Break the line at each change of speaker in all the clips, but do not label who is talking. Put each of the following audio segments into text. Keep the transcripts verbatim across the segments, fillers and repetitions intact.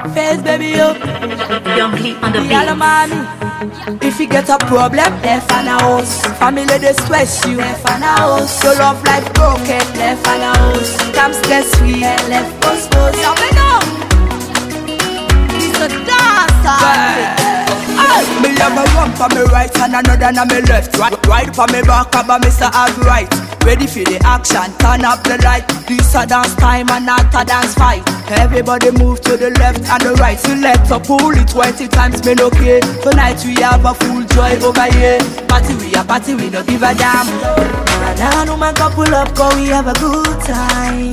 Face baby up.
Young Lee on the
Yalla
beat.
mommy. If you get a problem, left on a house. Family they stress you, left on a house. Your love life broken, left on a house. Come stress free, left us both. You me know. It's a dancer. Me have a one for me right and another on me left. Right, right for me back up and Mister Alright. Ready for the action, turn up the light. This a dance time and not a dance fight. Everybody move to the left and the right. Select a pull it twenty times, me no care. Tonight we have a full joy over here. Party we a party, we no give a damn. Nah, no man couple up, cause we have a good time.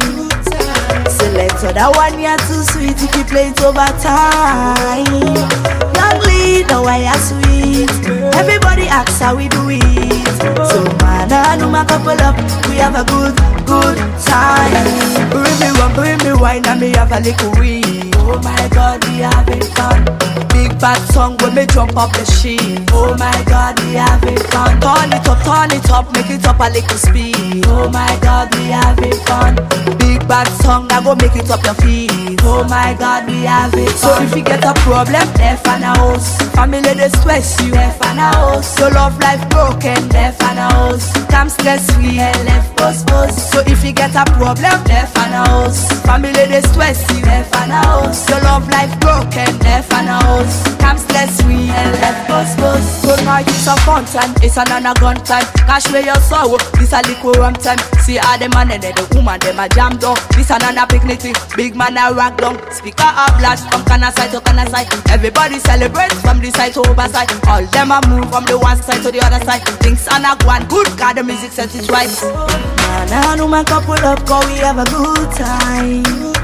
Select so that one you're too sweet if you play it over time. Young lead, the way you're sweet. Everybody asks how we do it. So man, I know my couple up, we have a good, good time. Bring me one, bring me wine and me have a little weed. Oh my God, we having fun. Big bad song when me jump up the sheet. Oh my God, we having fun. Turn it up, turn it up, make it up a little speed. Oh my God, we having fun. Big bad song, I go make it up your feet. Oh my God, we having fun. So if you get a problem, left on a house. Family they stress you, left on a house. Your love life broken, left on a house. Come stress free, left us us. So if you get a problem, left on a house. Family they stress you, left on a house. Your love life broken, left on a house. Come stress free, left us us. Tonight it's a fun time, it's another gun time. Cash where your sorrow, this a little rum time. See all the man and the woman, them a jam down. This another picnic, big man a rock down. Speaker a blast from corner side to corner side. Everybody celebrate from this side to over side. All them a move from the one side to the other side. Things are not going good, God the music set it right. Nah, nah, no man couple up, cause we have a good time.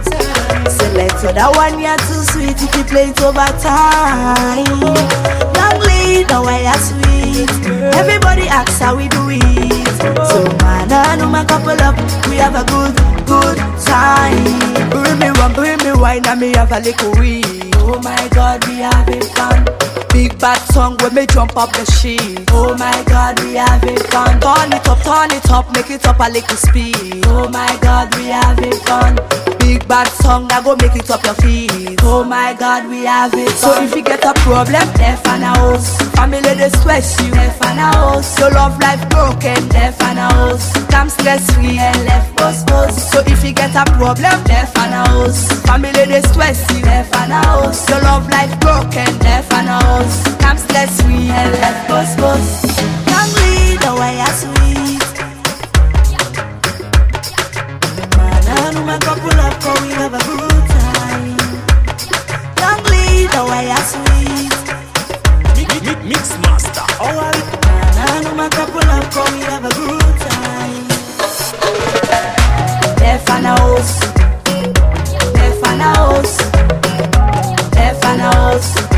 Select so that one you're too sweet if you play it over time. Young lead, the way you're sweet. Everybody asks how we do it. So man, I know my couple up, we have a good, good time. Bring me one, bring me wine and me have a little weed. Oh my God, we having fun. Big bad song when me jump up the sheet. Oh my God, we having fun. Turn it up, turn it up, make it up a little speed. Oh my God, we having fun. Big bad song that go make it up your feet. Oh my God, we have it. So if you get a problem, left on a house. Family they stress you, left on a house. Your love life broken, left on a house. Come stress free, left us us. So if you get a problem, left on a house. Family they stress you, left on a house. Your love life broken, left on a house. Come stress free, left us us. Young lead, the way you're sweet. My couple up, cause we have a good time. Young lead, the way you're sweet.
Mix, mix, mix master.
Alright, nah, nah, my couple up, cause we have a good time. Left on a house. Left on a house. Left on a house.